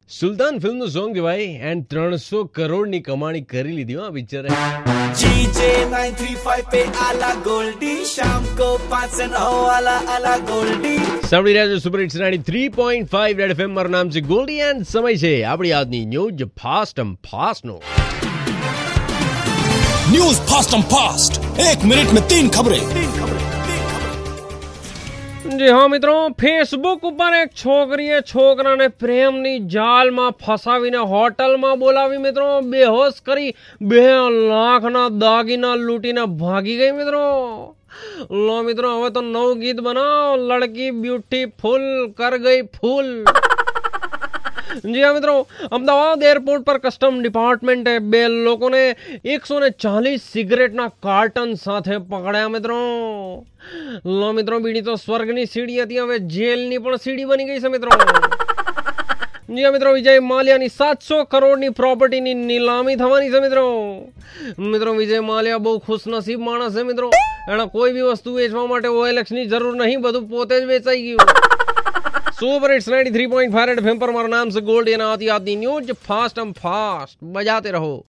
સુલતાન ફિલ્મનું સોંગ છે ભાઈ, એન્ડ 300 કરોડની કમાણી કરી લીધી હો પિક્ચરે. जीजे 935 पे आला गोल्डी, शाम को 5 से 9 वाला आला गोल्डी. સાંભળી રહ્યા છો સુપર હિટ્સ 93.5 રેડ એફએમ. મારું નામ છે ગોલ્ડી એન્ડ સમય છે આપણી આજની ન્યૂઝ ફાસ્ટ એન્ડ ફાસ્ટ નો. News fast and fast, 1 minute में 3 खबरें. જી હા મિત્રો, ફેસબુક ઉપર એક છોકરીએ છોકરાને પ્રેમની જાળમાં ફસાવીને હોટલમાં બોલાવી મિત્રો બેહોશ કરી 2 લાખના દાગીના લૂંટીને ભાગી ગઈ મિત્રો. લો મિત્રો, હવે તો નવું ગીત બનાવો, લડકી બ્યુટીફુલ કર ગઈ ફૂલ. જી હા મિત્રો, અમદાવાદ એરપોર્ટ પર કસ્ટમ ડિપાર્ટમેન્ટે 2 લોકોને 140 સિગરેટના કાર્ટન સાથે પકડ્યા મિત્રો. લો મિત્રો, બીડી તો સ્વર્ગની સીડી હતી, હવે જેલની પણ સીડી બની ગઈ છે મિત્રો. જી હા મિત્રો, વિજય માલ્યાની 700 કરોડની પ્રોપર્ટીની નીલામી થવાની છે મિત્રો. મિત્રો, વિજય માલ્યા બહુ ખુશનસીબ માણસ છે મિત્રો. એણે કોઈ બી વસ્તુ વેચવા માટે OLXની જરૂર નહીં, બધું પોતે જ વેચાઈ ગયું. सुपर हिट्स 93.5 रेड एफएम पर. મારું નામ છે ગોલ્ડી અને આતી ન્યૂઝ ફાસ્ટ એન્ડ ફાસ્ટ. બજાતે રહો.